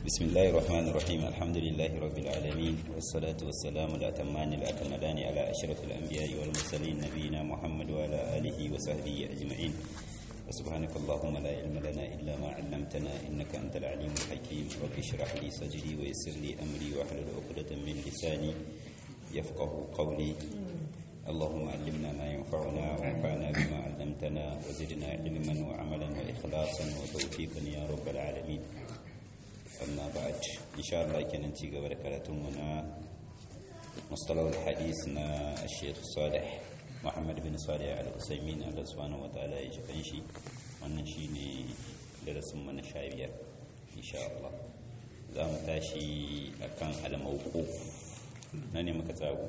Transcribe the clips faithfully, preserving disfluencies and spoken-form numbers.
بسم الله الرحمن الرحيم الحمد لله رب العالمين والصلاة والسلام الأتمان الأكملان على أشرف الأنبياء والمرسلين نبينا محمد وعلى آله وصحبه أجمعين وسبحانك اللهم لا علم لنا إلا ما علمتنا إنك أنت العليم الحكيم رب اشرح لي صدري ويسر لي أمري واحلل عقدة من لساني يفقه قولي اللهم علمنا ما ينفعنا وانفعنا بما علمتنا وزدنا علما وعملا وإخلاصا وتوفيقا يا رب العالمين. أما بعد إن شاء الله كنا نتيجة بركاتنا مصطلح الحديثنا الشيخ صالح محمد بن صالح العثيمين الله سبحانه وتعالى يجبنشي ونشيني درس من شايبيا إن شاء الله زام تاشي أكان على موقوف ناني مكتابه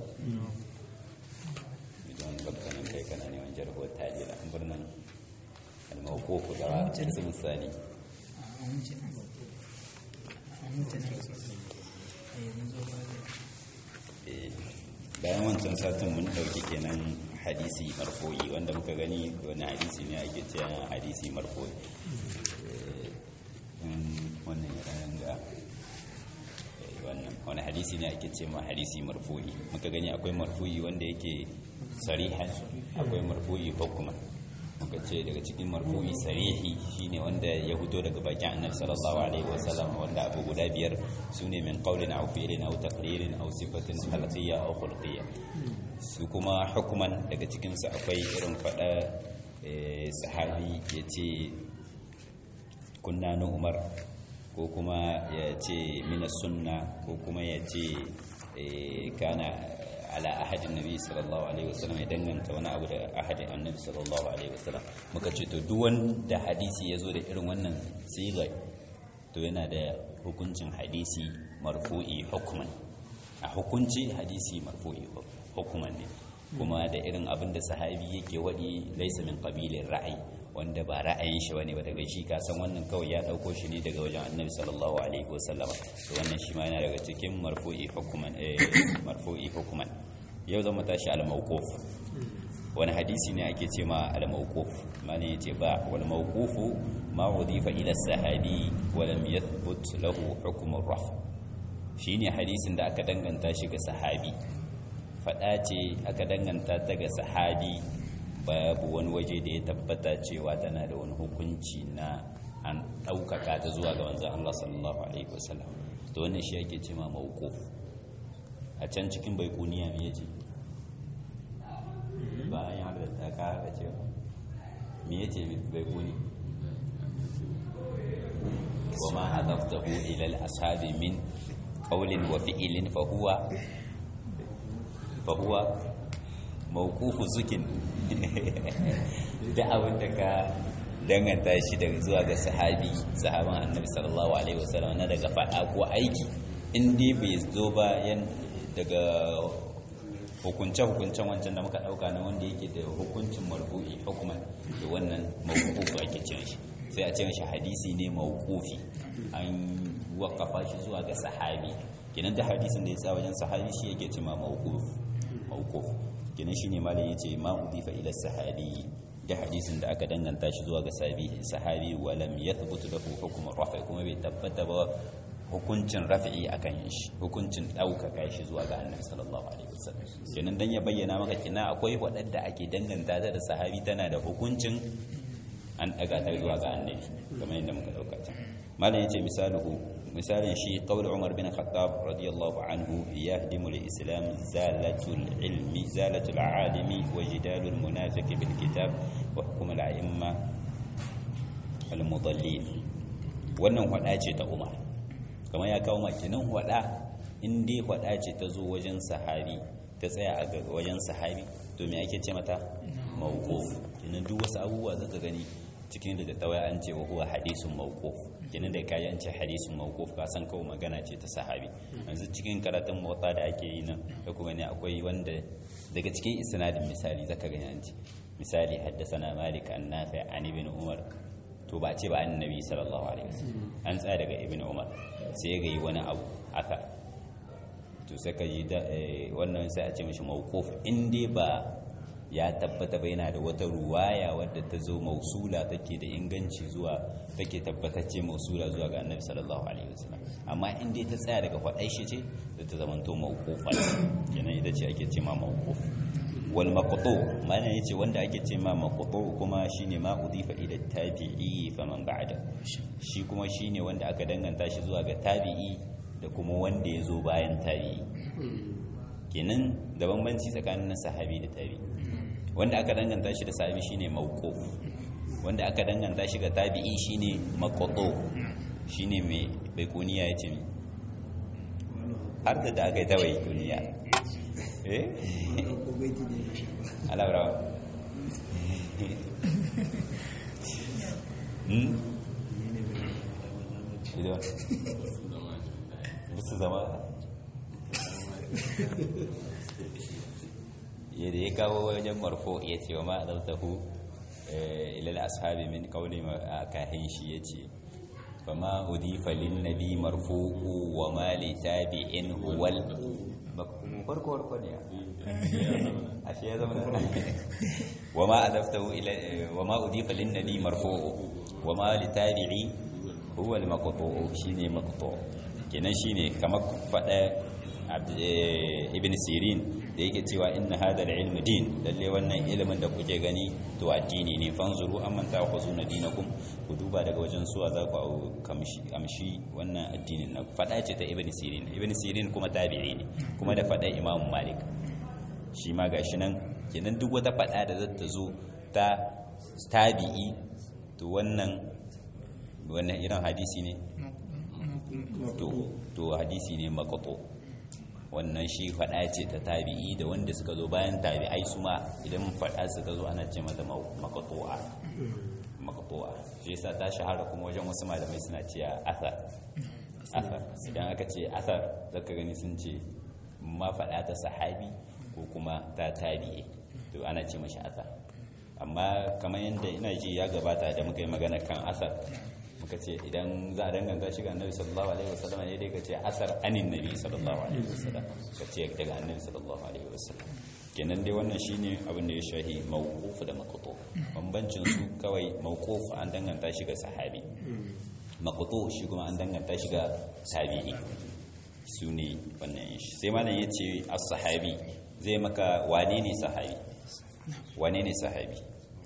بدون بكنا كي كان أنا وانجره التالي لأمبرنا الموقوف دعاء الاسم الثاني bayan wancan satin mun dauki kenan hadisi marfu'i wanda muka gani wani hadisi ne ake cewa hadisi marfu'i wannan yaran ga wannan wani hadisi ne ake cewa hadisi marfu'i muka gani akwai marfu'i wanda yake sarihan akwai marfu'i hukuma muka ce daga cikin marfu'i sarihi shine wanda ya fito daga bakin annabi sallallahu alaihi wasallam wanda abu guda biyar sune min qawlin aw fi'lin aw taqririn aw sifatin khalqiyya aw khulqiyya su kuma hukuman daga cikin su akwai irin fada sahabi yace kunna nu umar ko kuma yace mina sunna ko kuma yace kana ala ahadin nabi sallallahu alaihi wasallam ya danganta wani abu da ahadin annabi sallallahu alaihi wasallam muka ce to duk wanda hadisi yazo da irin wannan siga to yana da hukuncin hadisi marfu'i hukman a hukunci hadisi marfu'i hukman ne kuma da irin abin da sahabi yake wadi laysa min qabilir ra'ayi wanda ba ra'ayin shi bane ba daga shi ka san wannan kawai ya dauko shi ne daga wajen annabi sallallahu alaihi wasallam to wannan shi ma yana daga cikin marfu'i hukman eh marfu'i hukman yau zama tashi al-mawquf wani hadisi ne ake ce ma al-mawquf mane yace ba wal mawqufu ma udifa ila sahabi wa lam yathbut lahu hukm ar-raf shine hadisin da aka danganta shi ga sahabi fada ce aka danganta ta ga sahabi babu wani waje da ya tabbata cewa tana da wani hukunci na an daukaka ta zuwa ga manzon Allah sallallahu alaihi wasallam to wannan shi yake ce ma mawquf a can cikin baikuniya me yace ba an yi da ka haka cewa me yace baikuni wa ma hadaftahu ila al-ashabi min qawlin wa fi'lin fa huwa fa huwa mawqufu zukin da abin da ka danganta shi daga zuwa ga sahabi sahaban annabi sallallahu alaihi wasallam na daga fada ko aiki in dai bai zo ba yan daga hukunce-hukuncen wancan da muka dauka na wanda yake da hukuncin marfu'i hukuman da wannan mawqufu ake cin shi sai a cin shi hadisi ne mawqufi an waqafa shi zuwa ga sahabi kenan da hadisin da ya sa wajen sahabi shi yake cewa mawquf mawquf kenan shine malam yace ma udifa ila sahabi da hadisin da aka danganta shi zuwa ga sahabi sahabi walam yathbut lahu hukm rafi kuma bai tabbata ba hukuncin rafi'i akan shi hukuncin daukaka shi zuwa ga annabi sallallahu alaihi wasallam kenan dan ya bayyana maka kina akwai wadanda ake danganta da sahabi tana da hukuncin an daga ta zuwa ga annabi kamar yadda muka dauka ta malam yace misaluhu misalin shi qaul Umar bin Khattab radiyallahu anhu yahdimu al-islam zalatul ilmi zalatul alimi wa jidalul munafiq bil kitab wa hukm al-a'imma al-mudallin wannan hada ce ta Umar kamar ya kawo makinan hada in dai hada ce ta zo wajen sahabi ta tsaya a wajen sahabi to me ake ce mata mawquf kenan duk wasu abubuwa zaka gani cikin da tawaya an ce wa huwa hadisun mawquf kenan da kai an ce hadisun mawquf ka san kawai magana ce ta sahabi yanzu cikin karatun motsa da ake yi nan da kuma ne akwai wanda daga cikin isnadin misali zaka gani an ce misali haddathana malik an nafi an ibn umar to ba ce ba annabi sallallahu alaihi wasallam an tsaya daga ibn umar sai ya yi wani abu haka to sai ka ji wannan sai a ce mishi mawquf in dai ba ya tabbata ba yana da wata ruwaya wadda ta zo mausula take da inganci zuwa take tabbatacce mausula zuwa ga annabi sallallahu alaihi wasallam amma in dai ta tsaya daga faɗai shi ce da ta zamanto mawqufa kenan ita ce ake ce ma mawquf wal maqtu mana yace wanda ake ce ma maqtu kuma shine ma udifa ila tabi'i faman ba'da shi kuma shine wanda aka danganta shi zuwa ga tabi'i da kuma wanda ya zo bayan tabi'i kenan da bambanci tsakanin sahabi da tabi'i wanda aka danganta shi da sahabi shine mawquf wanda aka danganta shi ga tabi'i shine maqtu shine mai baikuniya yace mi har da aka yi ta baikuniya eh ala bra hmm idan bisa zama yadda ya kawo wajen marfo ya ce wa ma'adautahu ilal ashabi min kauli a kahin shi ya ce fa ma udifa lin nabi marfu'u wa ma li tabi'in huwal farko farko ne ashe ya zama wa ma adaftahu ila wa ma udifa lin nabi marfu'u wa ma li tabi'i huwa al maqtu'u shine maqtu' kenan shine kamar fada ibn sirin da yake cewa inna hada al-ilm din lalle wannan ilimin da kuke gani to addini ne fanzuru amman ta'khuzuna dinakum ku duba daga wajen suwa za ku kamshi amshi wannan addinin na fada ce ta ibn sirin ibn sirin kuma tabi'i ne kuma da fada imam malik shi ma gashi nan kenan duk wata fada da za ta zo ta tabi'i to wannan wannan irin hadisi ne to to hadisi ne maqtu wannan shi faɗa ce ta tabi'i da wanda suka zo bayan tabi'ai su ma idan faɗa suka zo ana ce mata maqtu'a maqtu'a shi yasa ta shahara kuma wajen wasu malamai suna cewa athar athar idan aka ce athar zaka gani sun ce ma faɗa ta sahabi ko kuma ta tabi'i to ana ce mashi athar amma kamar yadda ina ji ya gabata da muka yi magana kan athar muka ce idan za a danganta shi ga annabi sallallahu alaihi wasallam ne dai ka ce asar anin nabi sallallahu alaihi wasallam ka ce daga annabi sallallahu alaihi wasallam kenan dai wannan shine abin da ya shahi mawquf da maqtu bambancin su kawai mawquf an danganta shi ga sahabi maqtu shi kuma an danganta shi ga tabi'i su ne wannan shi sai malam yace as-sahabi zai maka wane ne sahabi wane ne sahabi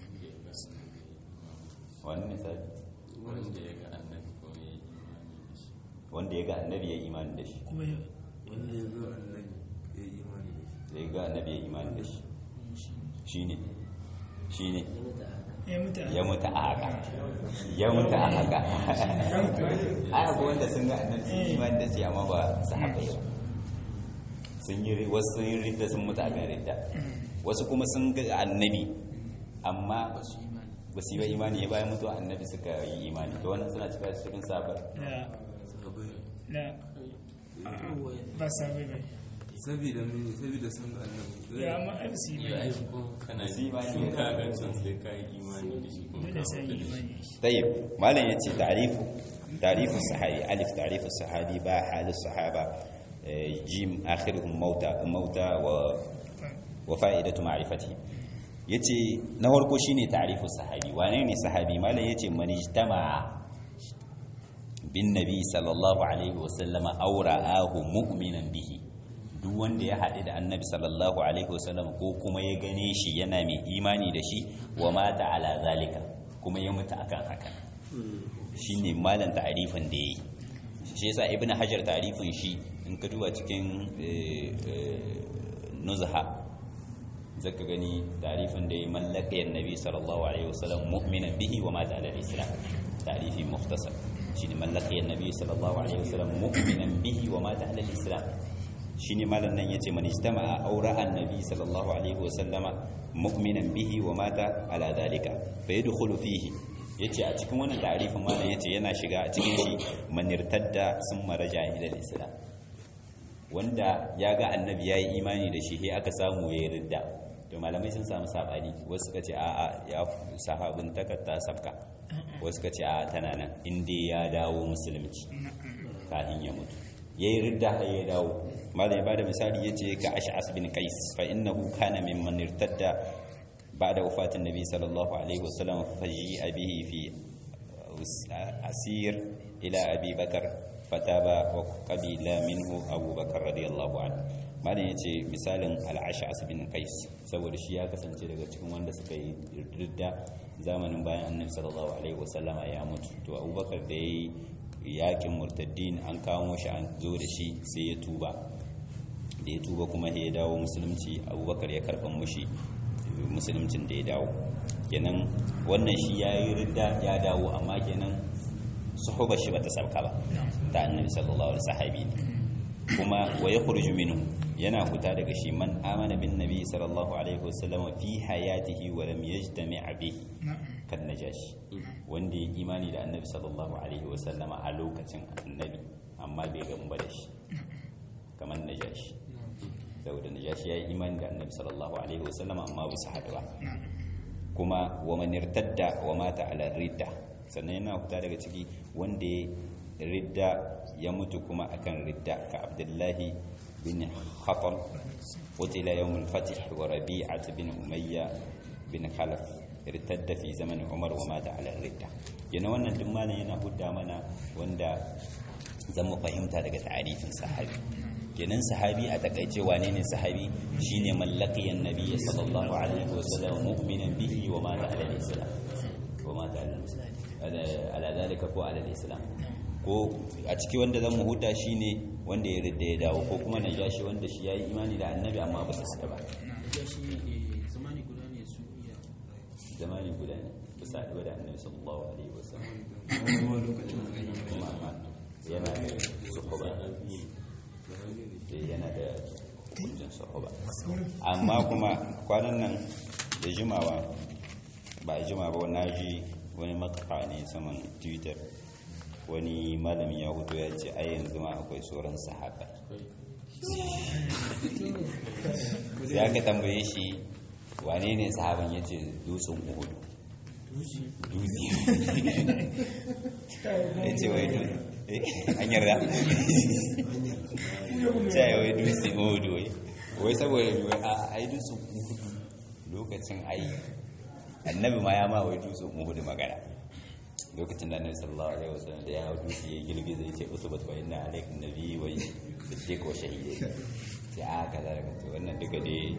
wane ne sahabi wanda ya ga annabi ko ya yi imani da shi wanda ya ga annabi ya yi imani da shi wanda ya ga annabi ya yi imani da shi ya ga annabi ya yi imani da shi shine shine ya mutu a haka ya mutu a haka ai abu wanda sun ga annabi sun yi imani da shi amma ba su haka yau sun yi wasu sun yi ridda sun mutu a kan ridda wasu kuma sun ga annabi amma ba su yi ba imani ya bayan mutuwa annabi suka yi imani to wannan suna cika cikin sabar la ba sabai bai sabida mene sabida sun ga annabi ya amma ai su yi ya bai yi ko kana Su yi imani sun da ka ga can sai ka yi imani da shi kuma dole ka sai mutu yi da shi imani tayyib malam yace ta'rifu ta'rifu sahabi alif ta'rifu sahabi ba halus sahaba jim akhiruhum mauta mauta wa wa fa'idatu ma'rifati yace na farko shine ta'rifu sahabi wane ne sahabi malam yace man ijtama'a bin nabi sallallahu alaihi wasallama aw ra'ahu mu'minan bihi duk wanda ya haɗu da annabi sallallahu alaihi wasallam ko kuma ya gane shi yana mai imani da shi wa mata ala zalika kuma ya mutu akan haka shine malam ta'rifin da yayi shi yasa ibnu hajar ta'rifin shi in ka duba cikin nuzha zaka gani tarifin da ya mallaka annabi sallallahu alaihi wasallam mu'minan bihi wa mata ala al-islam tarifi mukhtasar shine mallaka annabi sallallahu alaihi wasallam mu'minan bihi wa mata ala al-islam shine malan nan yace man ijtama'a awra annabi sallallahu alaihi wasallama mu'minan bihi wa mata ala dhalika fa yadkhulu fihi yace a cikin wannan tarifin malan yace yana shiga a cikin shi man irtadda summa raja'a ila al-islam wanda ya ga annabi yayi imani da shi sai aka samu yayi ridda to malamai sun samu sabani wasu suka ce a'a ya sahabin takatta sabka wasu suka ce a'a tana nan inda ya dawo musulunci kafin ya mutu yayi ridda har ya dawo malai ba da misali yace ka ash'as bin qais fa innahu kana mimman irtadda ba'da wafatin nabi sallallahu alaihi wasallam faji'a bihi fi asir ila abi bakar fataba wa qabila minhu abu bakar radiyallahu anhu. malam yace misalin al-ash'as bin qais saboda shi ya kasance daga cikin wanda suka yi ridda zamanin bayan annabi sallallahu alaihi wasallam ya mutu to abubakar da yayi yakin murtaddin an kawo shi an zo da shi sai ya tuba da ya tuba kuma ya dawo musulunci abubakar ya karban mushi musuluncin da ya dawo kenan wannan shi ya yi ridda ya dawo amma kenan suhuba shi bata sauka ba ta annabi sallallahu alaihi sahabi kuma wa yakhruju minhu yana huta daga shi man amana bin nabi sallallahu alaihi wasallam fi hayatihi wa lam yajtami' bihi kan najashi wanda ya imani da annabi sallallahu alaihi wasallama a lokacin annabi amma bai gamu ba da shi kamar najashi saboda najashi ya yi imani da annabi sallallahu alaihi wasallama amma ba su haɗu ba kuma wa man irtadda wa mata ala ridda sannan yana huta daga ciki wanda ya ridda ya mutu kuma akan ridda ka abdullahi bin khatal qutila yawm al-fath wa rabi'ah bin umayya bin khalaf irtadda fi zaman umar wa mata ala ridda yana wannan duk malan yana hudda mana wanda zan mu fahimta daga ta'arifin sahabi kenan sahabi a takaice wane ne sahabi shine mallakiyan nabiyyi sallallahu alaihi wasallam mu'minan bihi wa mata ala al-islam wa mata ala dalika ko ala al-islam ko a ciki wanda zan mu huta shine wanda ya ridda ya dawo ko kuma najashi wanda shi yayi imani da annabi amma ba su saka ba zamani guda ne su iya zamani guda ne ba sa da annabi sallallahu alaihi wasallam kuma lokacin da yana da suhuba yana da kujin suhuba amma kuma kwanan nan da jimawa ba jima ba na ji wani makaka ne saman twitter wani malami ya hutu ya ce ai yanzu ma akwai sauran sahaba ya ka tambaye shi wane ne sahaban ya ce dutsen uhudu dutse ya ce wai dutse an yarda ta yi wai dutse uhudu wai wai saboda wai a ai dutsen uhudu lokacin ai annabi ma ya ma wai dutsen uhudu magana lokacin da annabi sallallahu alaihi wasallam da ya hau dutse ya girgiza ya ce utubat wa inna alaikum nabi wa siddiq wa shahidai sai a kaza daga to wannan duka dai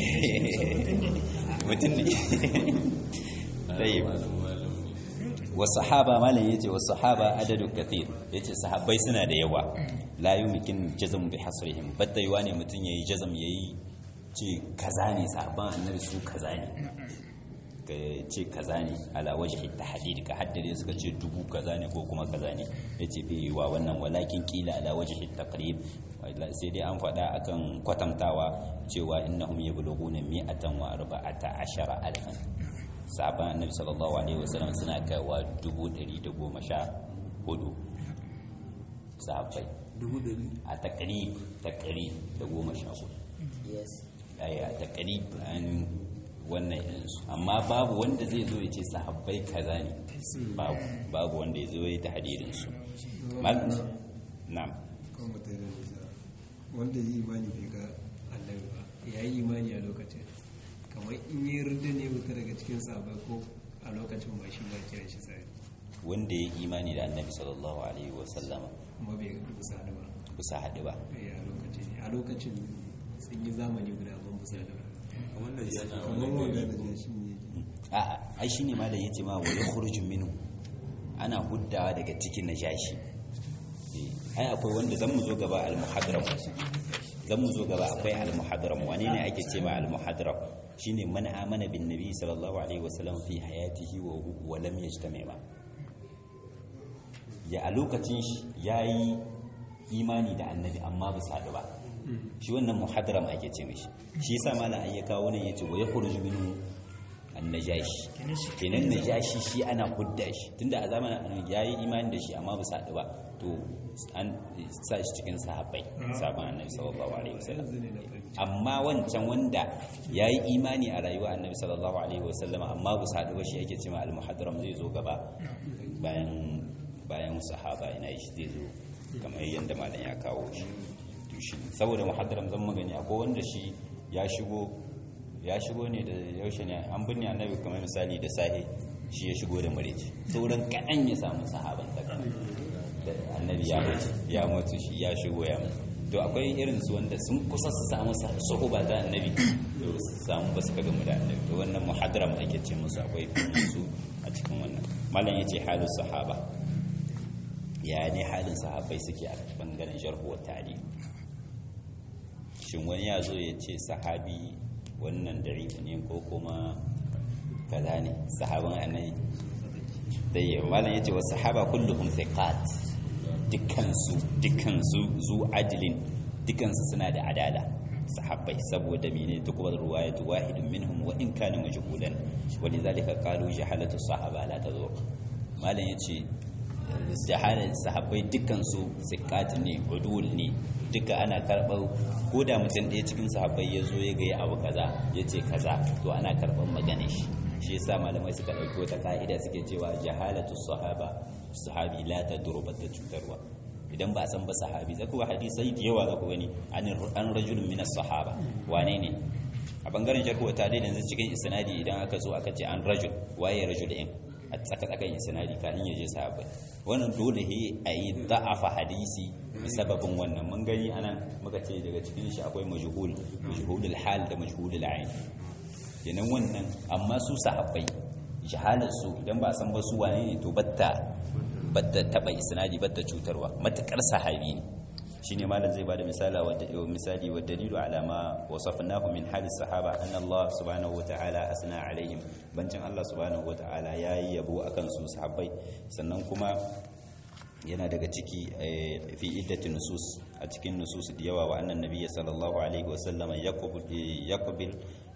mutum ne dai wa sahaba malan yace wa sahaba adadu kathir yace sahabbai suna da yawa la yumkin jazm bi hasrihim batta yawa ne mutum yayi jazm yayi ce kaza ne sahabban annabi su kaza ne ka ce kaza ne ala wajhi tahdid ka haddade suka ce dubu kaza ne ko kuma kaza ne yace bai wa wannan walakin qila ala wajhi taqrib sai dai an faɗa akan kwatantawa cewa innahum yablughuna mi'atan wa arba'ata ashara alfan sahaban annabi sallallahu alaihi wasallam suna kaiwa dubu ɗari da goma sha hudu sahabbai dubu ɗari a taqrib taqrib da goma sha hudu yes ai a taqrib an wannan yanzu amma babu wanda zai zo ya ce sahabbai kaza ne babu babu wanda ya zo ya ta hadirin su na'am wanda yi imani bai ga annabi ba ya yi imani a lokacin kamar in yi rinda ne wuta daga cikin sahabbai ko a lokacin ba shi ba kiran shi sai wanda ya imani da annabi sallallahu alaihi wasallama kuma bai bisa haɗu ba bisa haɗu ba a lokacin a lokacin sun yi zamani guda ban bisa haɗu ba kamar da ya ce kamar wanda da ya shi ne a ai shine ma da yace ma wa yakhruju minhu ana huddawa daga cikin najashi ai akwai wanda zan mu zo gaba al-muhadram zan mu zo gaba akwai al-muhadram wani ne ake ce ma al-muhadram shine man amana bin nabi sallallahu alaihi wasallam fi hayatihi wa wa lam yajtami ma ya a lokacin shi yayi imani da annabi amma ba sa ba shi wannan muhadram ake ce mishi shi yasa malam ai ya kawo ne yace wa yakhruju minhu an-najashi kenan najashi shi ana hudda shi tunda a zamanin yayi imani da shi amma ba sa ba to an sa shi cikin sahabbai sahabban annabi sallallahu alaihi wasallam amma wancan wanda yayi imani a rayuwar annabi sallallahu alaihi wasallam amma ba sa ba shi yake cewa al-muhadram zai zo gaba bayan bayan sahaba ina shi zai zo kamar yanda malam ya kawo shi to shi saboda muhadram zan magani akwai wanda shi ya shigo ya shigo ne da yaushe ne an binne annabi kamar misali da sahi shi ya shigo da mareci sauran kaɗan ya samu sahaban ta kan da annabi ya mutu ya mutu shi ya shigo ya mutu to akwai irin su wanda sun kusa su samu sahuba ta annabi to su samu ba su ka gamu da annabi to wannan muhadram ake ce musu akwai su a cikin wannan malam yace halin sahaba ya ne halin sahabbai suke a bangaren jarhu wa ta'dil shin wani ya zo ya ce sahabi wannan da'if ne ko kuma kaza ne sahaban annabi dai malam yace wa sahaba kulluhum thiqat dukkan su dukkan su zu adlin dukkan su suna da adala sahabbai saboda mene ta kuma ruwayatu wahidun minhum wa in kana majhulan walidhalika qalu jahalatu sahaba la tadur malam yace jahalar sahabbai dukkan su thiqat ne udul ne duka ana karɓar ko da mutum ɗaya cikin sahabbai ya zo ya gaya abu kaza ya ce kaza to ana karɓar maganar shi shi yasa malamai suka ɗauki wata ka'ida suke cewa jahalatu sahaba sahabi la taduru ba ta cutarwa idan ba a san ba sahabi za ku hadisai da yawa za ku gani an rajulun min sahaba wane ne a bangaren jarhu ta dai yanzu cikin isnadi idan aka zo aka ce an rajul waye rajul in a tsaka tsakan isnadi kafin ya je sahabbai wannan dole he a yi da'afa hadisi sababin wannan mun gani anan muka ce daga cikin shi akwai majhul majhulul hal da majhulul ayn kenan wannan amma su sahabbai jahalar su idan ba san ba su wane ne to batta batta taba isnadi batta cutarwa matakar sahabi ne shine malam zai bada misala wa misali wa dalilu ala ma wasafnahu min halis sahaba anna Allah subhanahu wa ta'ala asna alaihim bancin Allah subhanahu wa ta'ala yayi yabo akan su sahabbai sannan kuma yana daga ciki fi iddatin nusus a cikin nusus da yawa wa annan nabiyyi sallallahu alaihi wa sallama yaqbil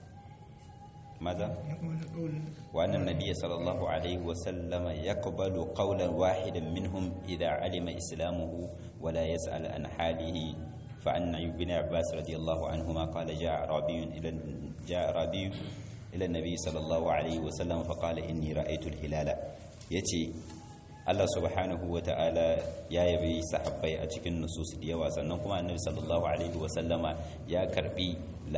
ماذا وأن النبي صلى الله عليه وسلم يقبل قولا واحدا منهم إذا علم إسلامه ولا يسأل عن حاله فعن ابن عباس رضي الله عنهما قال جاء أعرابي إلى جاء أعرابي إلى النبي صلى الله عليه وسلم فقال إني رأيت الهلال يتي Allah subhanahu wa ta'ala ya yabi sahabbai a cikin nusus da yawa sannan kuma annabi sallallahu alaihi wa sallama ya karbi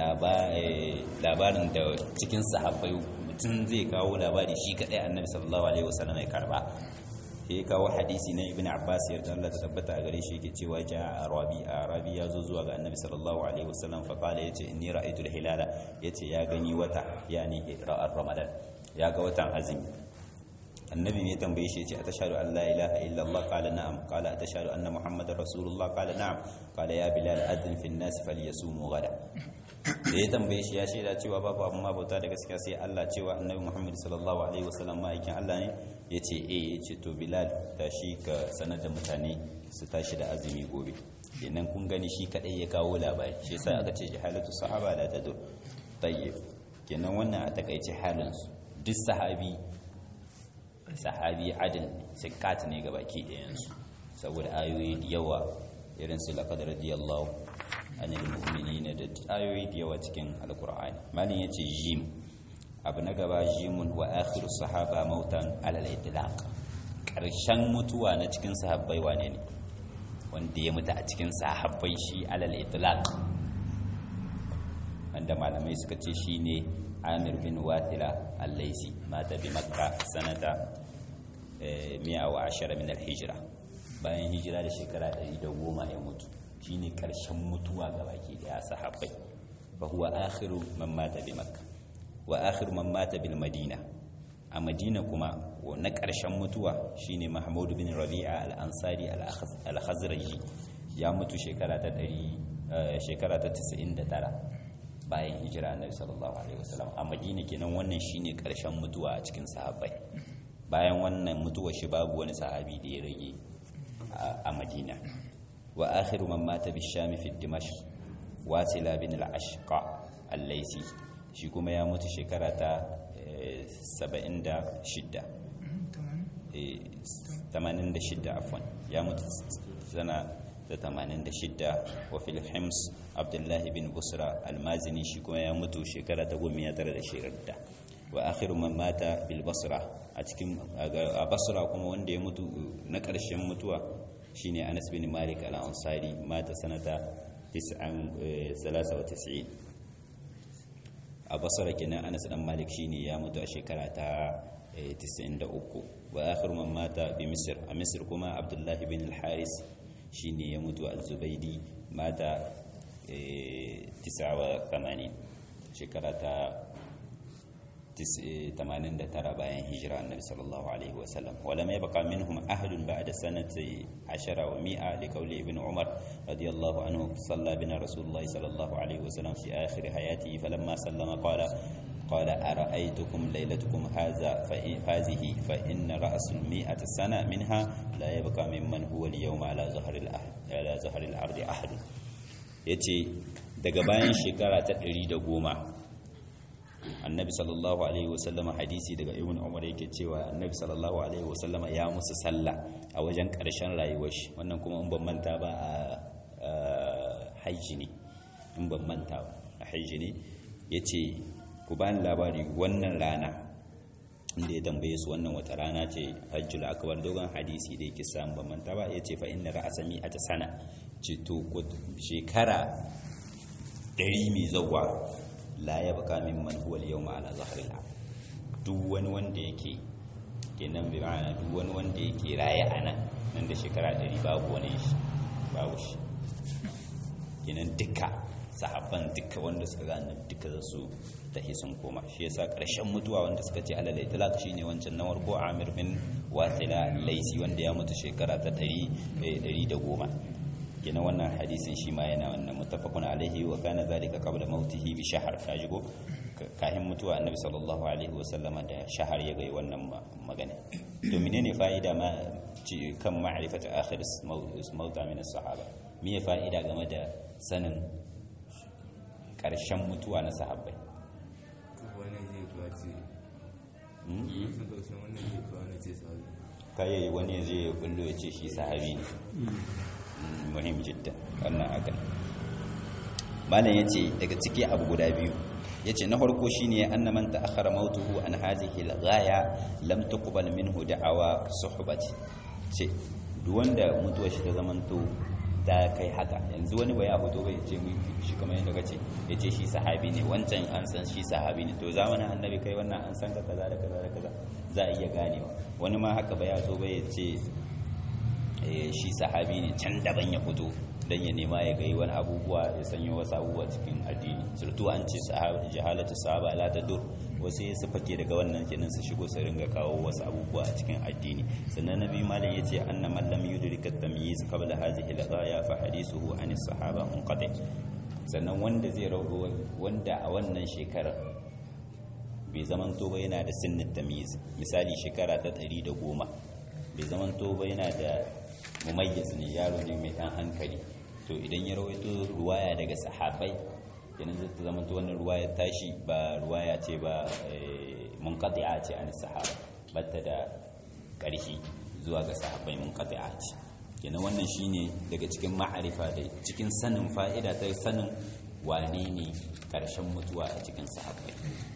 labarin da cikin sahabbai mutum zai kawo labari shi kadai annabi sallallahu alaihi wa sallama ya karba sai ya kawo hadisi na ibn abbas yarda Allah ta tabbata a gare shi yake cewa ja arabi arabi ya zo zuwa ga annabi sallallahu alaihi wa sallam fa qala yace inni ra'aytul hilala yace ya gani wata yani ra'ar ramadan ya ga watan azumi annabi ne tambaye shi yace atashhadu an la ilaha illa allah qala na'am qala atashhadu anna muhammadar rasulullah qala na'am qala ya bilal adin fi an-nas falyasumu gada da ya tambaye shi ya shaida cewa babu abun bauta da gaskiya sai Allah cewa annabi muhammad sallallahu alaihi wasallam ma'aikin Allah ne yace eh yace to bilal tashi ka sanar da mutane su tashi da azumi gobe kenan kun gani shi kadai ya kawo labari shi yasa aka ce jahalatu sahaba la tadur tayyib kenan wannan a takaice halin su duk sahabi sahabi adil sikat ne gabaki ɗayansu saboda ayoyi da yawa irin su laqad radiyallahu anil mu'minina da ayoyi da yawa cikin alqur'ani malin yace jim abu na gaba jimun wa akhiru sahaba mautan alal itlaq karshen mutuwa na cikin sahabbai wane ne wanda ya mutu a cikin sahabbai shi alal itlaq wanda malamai suka ce shine Amir bin Wathila al-Laysi mata bi Makka sanata mi'a wa ashara min al-hijra bayan hijira da shekara ɗari da goma ya mutu shine karshen mutuwa ga baki da sahabbai fa huwa akhiru man mata bi Makka wa akhiru man mata bil Madina a Madina kuma na karshen mutuwa shine Mahmud bin Rabi'a al-Ansari al-Khazraji ya mutu shekara ta ɗari shekara ta tis'in da tara bayan hijira annabi sallallahu alaihi wasallam a Madina kenan wannan shine karshen mutuwa a cikin sahabbai bayan wannan mutuwar shi babu wani sahabi da ya rage a Madina wa akhiru man mata bi Sham fi Dimashq Wasila bin al-Ashqa al-Laysi shi kuma ya mutu shekara ta saba'in da shida tamanin da shida afwan ya mutu sana da tamanin da shida wa fil Hims Abdullahi bin Busra al-Mazini shi kuma ya mutu shekara ta goma ya tara da shekara wa akhiru man mata bil Basra a cikin a Basra kuma wanda ya mutu na ƙarshen mutuwa shine Anas bin Malik al-Ansari mata sanata tis'an salasa wa tis'in a basra kenan Anas dan Malik shine ya mutu a shekara ta tis'in da uku. wa akhir man mata bi Misr, a Misr kuma Abdullah bin al-Haris shine ya mutu al-Zubaydi mata tis'a wa thamanin shekara ta ثمانين ترى باين هجرة النبي صلى الله عليه وسلم. ولم يبقى منهم أحد بعد سنة عشر ومئة لقول ابن عمر رضي الله عنه صلى بنا رسول الله صلى الله عليه وسلم في آخر حياته فلما سلم قال قال أرأيتكم ليلتكم هذا هذه فإن رأس مئة سنة منها لا يبقى ممن هو اليوم على ظهر الأرض على ظهر الأرض أحد. yace daga bayan shekara ta ɗari da goma annabi sallallahu alaihi wasallama hadisi daga ibn umar yake cewa annabi sallallahu alaihi wasallama ya musu sallah a wajen ƙarshen rayuwar shi. Wannan kuma in ban manta ba a haiji ne in ban manta ba a haiji ne yace ku bani labari wannan rana inda ya tambaye su wannan wata rana ce hajjul akbar dogon hadisi da yake samu ban manta ba yace fa inna ra'asami ata sana ce to shekara ɗari mai zawa la ya baka min man huwa al-yawma ala zahril ard. Duk wani wanda yake kenan bi ma'ana duk wani wanda yake raye anan nan da shekara ɗari babu wani shi babu shi kenan duka sahabban duka wanda suka ga annabi duka za su tahi sun koma. Shi yasa ƙarshen mutuwa wanda suka ce alal itlaq shine wancan na warko Amir bin Wasila Laisi wanda ya mutu shekara ta ɗari da goma. kenan wannan hadisin shi ma yana wannan muttafaqun alaihi wa kana zalika qabla mautihi bi shahr. kajigo kahin mutuwa annabi sallallahu alaihi wa sallama da shahar ya ga wannan magana. to menene fa'ida ma kan ma'rifatu akhir mauta min as-sahaba? me fa'ida game da sanin karshen mutuwa na sahabbai? wannan zai kwace hmm sun karshen wannan zai kwace ce sahabi kai wani zai kullo ya ce shi sahabi ne. muhim jiddan wannan akan malam yace daga ciki abu guda biyu yace na farko shine anna man ta'akhkhara mautuhu an hadhihi al-ghaya lam tuqbal minhu da'awa suhbati. ce duk wanda mutuwar shi ta zamanto ta kai haka yanzu wani bai fito bai ce shi kamar yadda kace yace shi sahabi ne wancan an san shi sahabi ne to zamanin annabi kai wannan an san ka kaza da kaza da kaza za a iya ganewa. wani ma haka bai so bai yace shi sahabi ne can daban ya fito don ya nema ya gai wani abubuwa ya sanyo wasu abubuwa cikin addini. surtu an ce jahalatu sahaba la tadur, wasu ya sufake daga wannan kenan su shigo su ringa kawo wasu abubuwa a cikin addini. sannan nabi malam yace anna man lam yudrik at-tamyiz qabla hadhihi al-ghaya fa hadithuhu an as-sahaba munqati. sannan wanda zai rawo wanda a wannan shekarar bai zamanto ba yana da sinnin tamyiz, misali shekara ta ɗari da goma bai zamanto ba yana da mumayyiz ne, yaro ne mai dan hankali, to idan ya rawaito ruwaya daga sahabbai kenan zai ta zamanto wannan ruwaya tashi ba ruwaya ce ba munqati'a ce an sahaba, batta da ƙarfi zuwa ga sahabbai, munqati'a ce. kenan wannan shine daga cikin ma'arifa da cikin sanin fa'ida ta sanin wane ne karshen mutuwa a cikin sahabbai.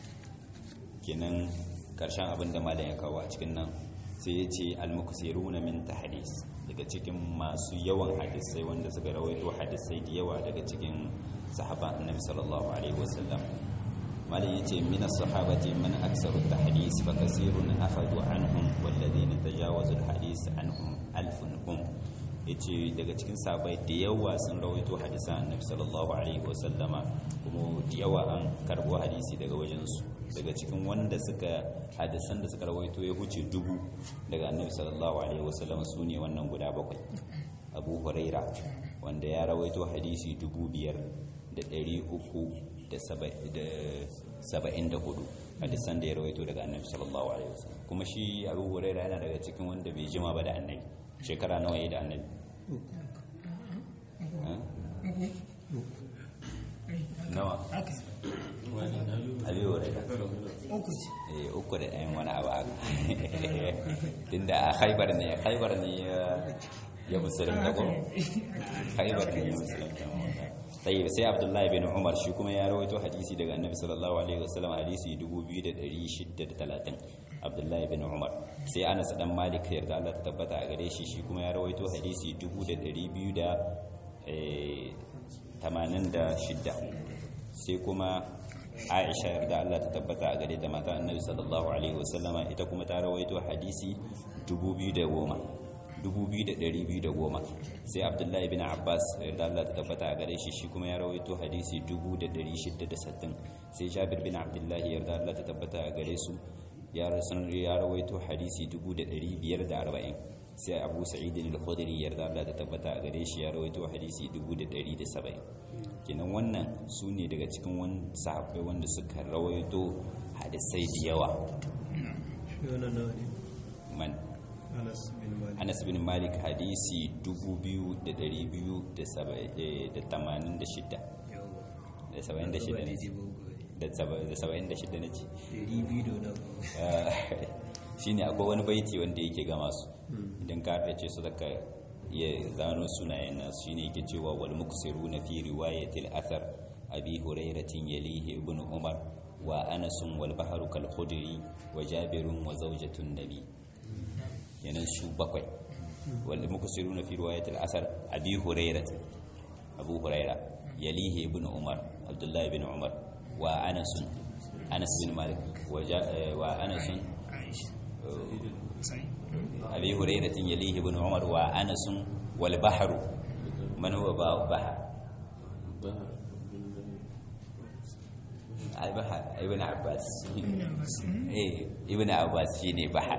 kenan karshen abin da malam ya kawo a cikin nan sai ya ce al-muksiruna min tahdis, daga cikin masu yawan hadisai wanda suka rawaito hadisai da yawa daga cikin sahaban annabi sallallahu alaihi wasallam. malam yace min as-sahabati man aktsaru at-tahdis fa kaseerun akhadhu anhum walladhina tajawazu al-hadis anhum alfun hum. yace daga cikin sahabbai da yawa sun rawaito hadisan annabi sallallahu alaihi wasallama kuma da yawa an karbo hadisi daga wajensu. daga cikin wanda suka hadisan da suka rawaito ya huce dubu daga annabi sallallahu alaihi wasallam su ne wannan guda bakwai. abu huraira wanda ya rawaito hadisi dubu biyar da ɗari uku da saba'in da hudu hadisan da ya rawaito daga annabi sallallahu alaihi wasallam. kuma shi abu huraira yana daga cikin wanda bai jima ba da annabi. shekara nawa yayi da annabi? nawa? abewa da uku da ɗayan wani abu haka tunda a haibar ne haibar ne ya musulun da kuma haibar ne ya musulun da sai sai abdullahi bin umar shi kuma ya rawaito hadisi daga annabi sallallahu alaihi wasallam hadisi dubu biyu da ɗari shida da talatin. abdullahi bin umar. sai anas dan malik yarda Allah ta tabbata a gare shi shi kuma ya rawaito hadisi dubu da ɗari biyu da tamanin da shida. sai kuma Aisha yarda Allah ta tabbata a gare ta mata annabi sallallahu alaihi wasallama ita kuma ta rawaito hadisi dubu biyu da goma dubu biyu da ɗari biyu da goma sai Abdullahi bin Abbas yarda Allah ta tabbata a gare shi shi kuma ya rawaito hadisi dubu da ɗari shida da sittin sai Jabir bin Abdullahi yarda Allah ta tabbata a gare su ya rawaito hadisi dubu da ɗari biyar da arba'in sai Abu Sa'id al-Khudri yarda Allah ta tabbata a gare shi ya rawaito hadisi dubu da ɗari da saba'in kenan wannan su ne daga cikin wani sahabbai wanda suka rawaito hadisai da yawa man Anas bin Malik hadisi dubu biyu da ɗari biyu da tamanin da shida da saba'in da shida ne da saba'in da shida ne ce shi ne akwai wani baiti wanda yake gama su idan ka ce su daga iya zano sunayen nasu shi ne yake cewa wal muksiru na fi riwayatil athar abi hurairatin yalihi ibn umar wa anasun wal baharu kal khudri wa jabirun wa zawjatun nabi yanan su bakwai wal muksiru na fi riwayatil athar abi hurairatin abu huraira yalihi ibn umar abdullah ibn umar wa anasun anas bin malik wa anasun أبي هريرة يليه ابن عمر وأنس والبحر من هو بحر البحر ابن عباس إيه ابن عباس شيني بحر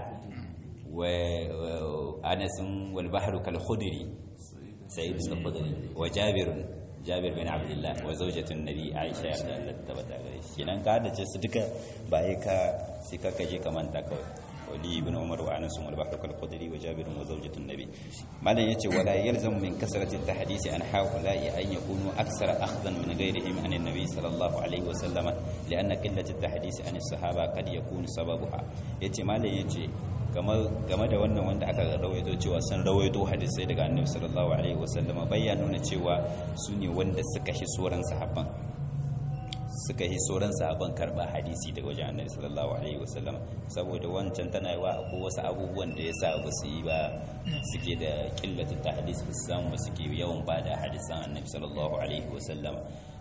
وأنس والبحر كالخدري سيد الخدري وجابر جابر بن عبد الله وزوجة النبي عائشة رضي الله عنها kenan ka da su duka ba yi ka sai ka kaje ka manta kawai wali ibn umar wa anas wal bahr kal qudri wa jabir wa zawjatun nabi malan yace wala yalzam min kasrati tahdith an haula'i an yakunu aksara akhdan min ghayrihim an an-nabi sallallahu alaihi wa sallama lianna qillati tahdith an as-sahaba qad yakunu sababuha yace malan yace game da wannan wanda aka rawaito cewa sun rawaito hadisai daga annabi sallallahu alaihi wa sallama bayyana nuna cewa su ne wanda suka shi sauran sahabban suka yi sauran sahabban karba hadisi daga wajen annabi sallallahu alaihi wasallam saboda wancan tana yawa ko wasu abubuwan da yasa ba su yi ba suke da killatin ta hadisi ba su samu ba suke yawan ba da hadisan annabi sallallahu alaihi wasallam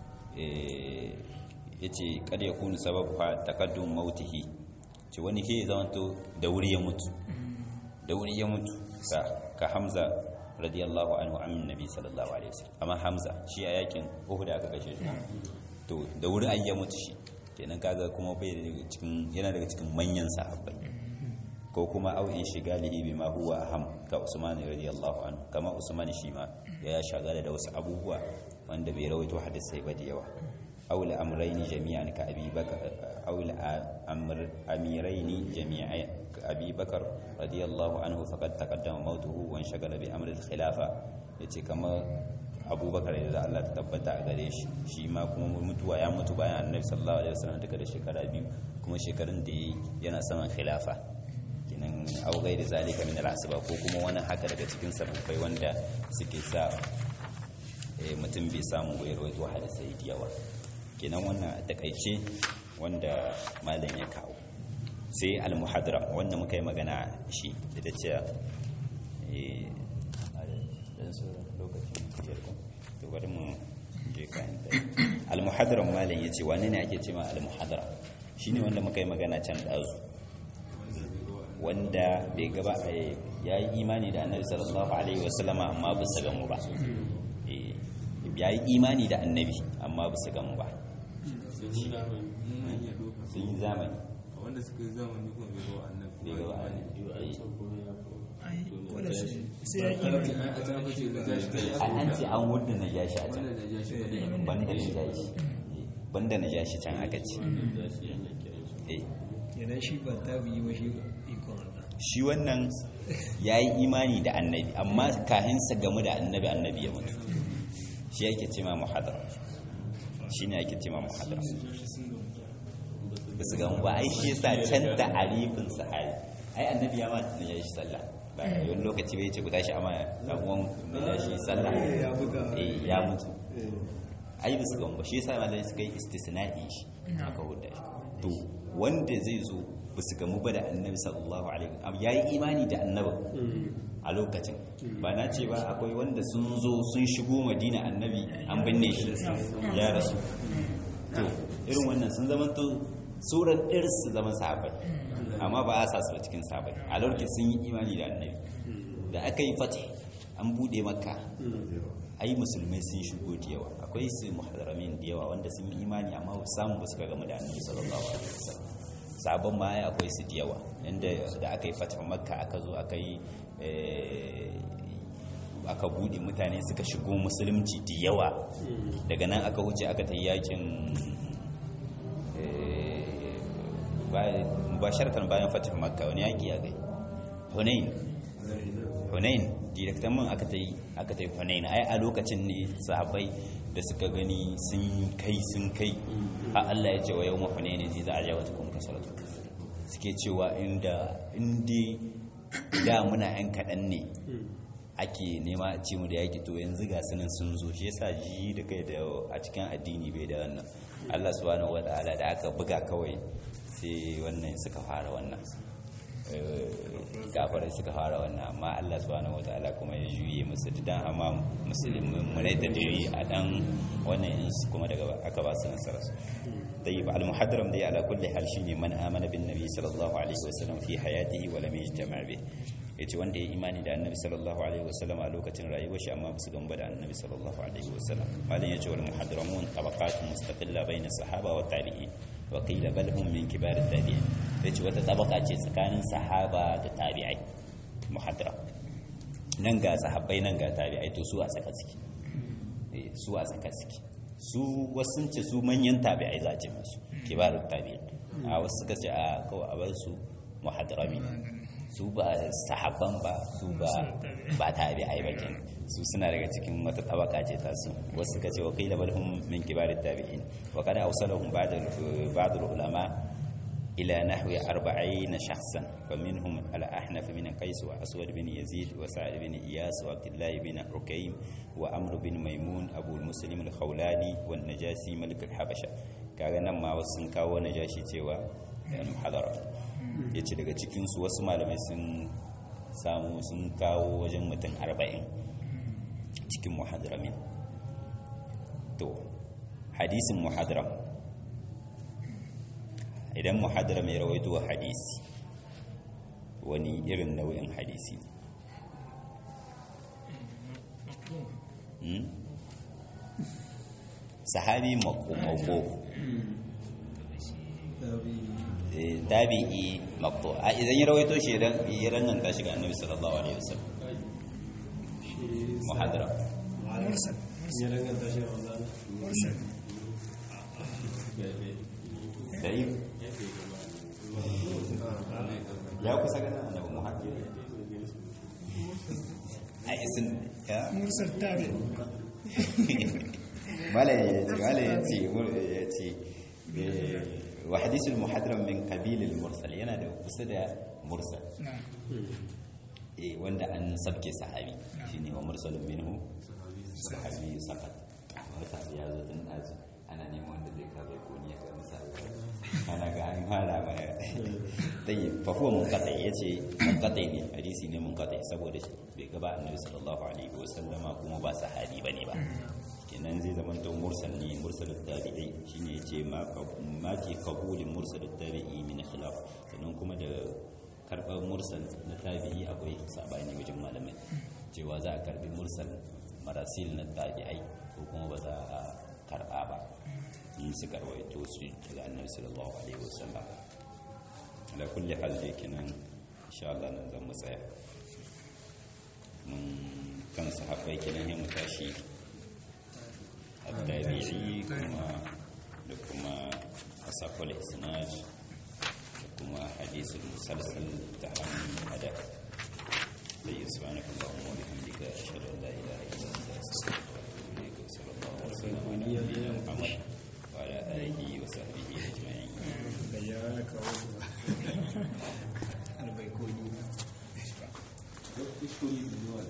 eh yace kada ya kunu sababu taqaddum mautihi ce wani ke zamanto da wuri ya mutu da wuri ya mutu ka ka Hamza radiyallahu anhu amin nabi sallallahu alaihi wasallam amma Hamza shi a yakin Uhud aka kashe shi to da wuri ayya mutu shi kenan kaga kuma bai daga cikin yana daga cikin manyan sahabbai ko kuma au in shigalihi bima huwa aham ka Usman radiyallahu anhu kama Usman shi ma ya shagala da wasu abubuwa wanda bai rawaito hadisi ba da yawa aw la amrayni jami'an ka Abi Bakar aw la amr amirayni jami'an ka Abi Bakar radiyallahu anhu faqad taqaddama mautuhu wa shagala bi amr al-khilafa yace kama abubakar da Allah ta tabbata a gare shi shi ma kuma mutuwa ya mutu bayan annabi sallallahu alaihi wasallam daga da shekara biyu kuma shekarun da yana saman khilafa kinan au gairi zalika min al-asba ko kuma wani haka daga cikin sabbai wanda suke sa mutum bai samu bai rawaito hadisi da yawa kinan wannan takaice wanda malam ya kawo sai al-muhadram wanda muka yi magana shi da cewa eh dan sauran lokacin to bari mu je kan al-muhadram malam yace wane ne ake cewa al-muhadram shine wanda muka yi magana can dazu wanda bai gaba ya yi imani da annabi sallallahu alaihi wasallama amma ba su gamu ba eh ya yi imani da annabi amma ba su gamu ba sun yi zamani wanda suka yi zamani kuma bai ga annabi bai ga annabi an ce an wuce na jashi a can banda na jashi banda na jashi can aka ce yana shi ba ta biyi ba shi ikon Allah shi wannan ya yi imani da annabi amma kahinsa game da annabi annabi ya mutu shi yake ce ma muhadara shi ne yake ce ma muhadara ba su gamu ba ai shi yasa can da arifin sahari ai annabi ya ma na jashi sallah ba yawan lokaci bai ce ku tashi amma dan uwan da jashi sallah eh ya mutu ai ba su gamu ba shi yasa malai suka yi istisna'i shi aka huda shi to wanda zai zo ba su gamu ba da annabi sallallahu alaihi wasallam ya yi imani da annabi a lokacin ba na ce ba akwai wanda sun zo sun shigo madina annabi an binne shi ya rasu to irin wannan sun zama to surar irs su zama sahabbai amma ba a sa su cikin sahabbai a lokacin sun yi imani da annabi da aka yi fatih an bude makka ai musulmai sun shigo da yawa akwai su muharramin da yawa wanda sun yi imani amma ba samu ba su ga game da annabi sallallahu alaihi wasallam sabon ma ai akwai su da yawa inda da aka yi fatih makka aka zo aka yi aka bude mutane suka shigo musulunci da yawa daga nan aka wuce aka ta yakin mubasharatan bayan fatih makka wani yaki ya gai hunain hunain direktan man aka ta yi aka ta yi hunain ai a lokacin ne sahabbai da suka gani sun kai sun kai a Allah ya ce wa yawma hunain ne za a jawo ta kuma kasaratu suke cewa inda indi da muna yan kaɗan ne ake nema a ce mu da yaki to yanzu ga sunan sun zo shi yasa ji da kai da a cikin addini bai da wannan Allah subhanahu wataala da aka buga kawai sai wannan suka fara wannan gafarai suka fara wannan amma Allah subhanahu wataala kuma ya juye musu dan amma musulmin mu ne da juyi a dan wannan kuma daga aka ba su nasara طيب المحضرم دي على كل حال شيء من آمن بالنبي صلى الله عليه وسلم في حياته ولم يجتمع به yace wanda ya imani da annabi sallallahu alaihi wasallam a lokacin rayuwar shi amma basu gamba da annabi sallallahu alaihi wasallam malin yace wal muhadramun tabaqatun mustaqilla bayna sahaba wa tabi'in wa qila bal hum min kibar at-tabi'in yace wata tabaka ce tsakanin sahaba da tabi'ai muhadram nan ga sahabbai nan ga tabi'ai to su a tsaka ciki eh su a tsaka ciki su wasu ce su manyan tabi'ai za a ce musu kibarut tabi'in a wasu suka ce a kawai a bar su muhadrami su ba sahabban ba su ba ba tabi'ai ba kenan su suna daga cikin wata tabaka ce ta su wasu suka ce wa qila bal hum min kibarit tabi'in wa qad awsalahum ba'd ba'd ulama ila nahwi arba'in shakhsan fa minhum al-ahnaf min qais wa aswad bin yazid wa sa'id bin iyas wa abdullah bin rukaym wa amr bin maimun abu muslim al-khawlani wa najasi malik al-habasha kaga nan ma wasu sun kawo najashi cewa muhadara ya ce daga cikinsu wasu malamai sun samu sun kawo wajen mutum arba'in cikin muhadramin to hadisin muhadram idan muhadram ya rawaito hadisi wani irin nau'in hadisi sahabi mako tabi'i maqtu a idan ya rawaito shi dan ya ranganta shi ga annabi sallallahu alaihi wasallam muhadara mursal ya ranganta shi ga manzo mursal dai ya kusa gana annabi muhammad ai sun ya mursal tabi malai malai yace yace وحديث المحضرم من قبيل المرسل yana da kusa da mursal eh wanda an sabke sahabi shine wa mursalun minhu sahabi sakat wata ya zo din azu ana neman wanda zai kawo ko ne ga misali ana ga an fara ba tayi fa huwa munqati yace munqati ne hadisi ne munqati saboda bai gaba annabi sallallahu alaihi wasallama kuma ba sahabi bane ba kenan zai zama to mursal ne mursal tabi'i shine yace ma ma ke qabulin mursal tabi'i min khilaf sannan kuma da karbar mursal na tabi'i akwai sabani wajen malamai cewa za a karbi mursal marasil na tabi'ai ko kuma ba za a karba ba in su karwaito su daga annabi sallallahu alaihi wasallam ala kulli hal dai kenan insha Allah nan zan mu tsaya mun kan sahabbai kenan ya mu tashi التابعي كما لكما أصح الإسناد لكما حديث المسلسل تعامل الأداء سبحانك اللهم وبحمدك أشهد أن لا إله إلا أنت أستغفرك وأتوب إليك وصلى الله وسلم على نبينا محمد وعلى آله وصحبه أجمعين. بيانك البيكوني